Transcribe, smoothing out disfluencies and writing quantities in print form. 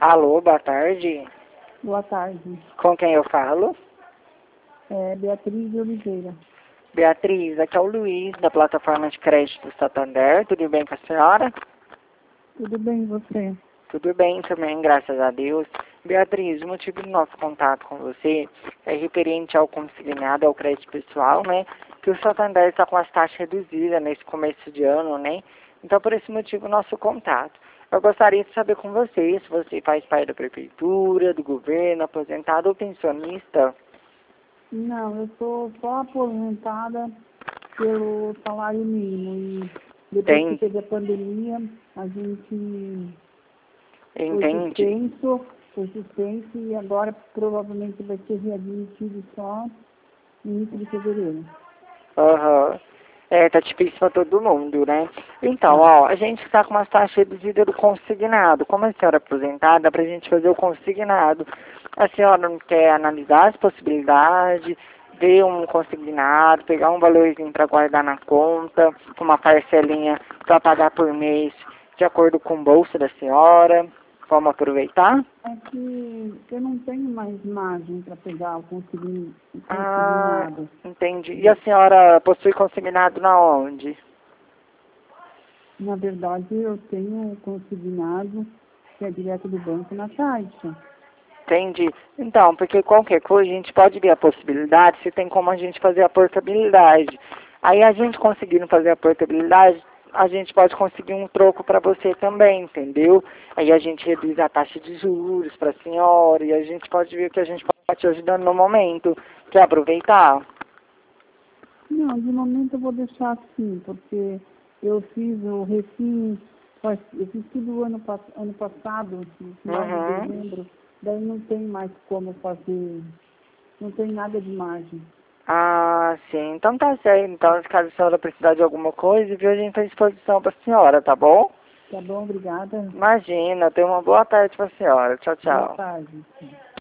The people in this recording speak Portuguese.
Alô, boa tarde. Boa tarde. Com quem eu falo? Beatriz de Oliveira. Beatriz, aqui é o Luiz, da plataforma de crédito do Santander. Tudo bem com a senhora? Tudo bem, e você? Tudo bem também, graças a Deus. Beatriz, o motivo do nosso contato com você é referente ao consignado, ao crédito pessoal, né? Que o Santander está com as taxas reduzidas nesse começo de ano, né? Então, por esse motivo, o nosso contato. Eu gostaria de saber com você se você faz parte da prefeitura, do governo, aposentado ou pensionista. Não, eu sou só aposentada pelo salário mínimo. E depois que Tem, teve a pandemia, a gente entende? foi suspenso e agora provavelmente vai ser readmitido só no início de fevereiro. Aham. Tá difícil para todo mundo, né? Então, Tá. ó, a gente está com uma taxa reduzida do consignado. Como a senhora é aposentada, dá pra gente fazer o consignado. A senhora não quer analisar as possibilidades, ver um consignado, pegar um valorzinho para guardar na conta, com uma parcelinha para pagar por mês, de acordo com o bolso da senhora. Vamos aproveitar? É que eu não tenho mais margem para pegar o Ah, consignado. entendi. E a senhora possui consignado na onde? Na verdade, eu tenho consignado que é direto do banco na Caixa. Entendi. Então, porque qualquer coisa a gente pode ver a possibilidade, se tem como a gente fazer a portabilidade. Aí a gente conseguindo fazer a portabilidade, a gente pode conseguir um troco para você também, entendeu? Aí a gente reduz a taxa de juros para a senhora e a gente pode ver o que a gente pode te ajudando no momento. Quer aproveitar? Não, de momento eu vou deixar assim, porque eu fiz o refim, eu fiz tudo ano passado, no final de Uhum. dezembro, daí não tem mais como fazer, não tem nada de margem. Ah, sim. Então tá certo. Então, caso a senhora precisar de alguma coisa, viu, a gente está à disposição para a senhora, tá bom? Tá bom, obrigada. Imagina, tenha uma boa tarde para a senhora. Tchau, Boa tchau. tarde.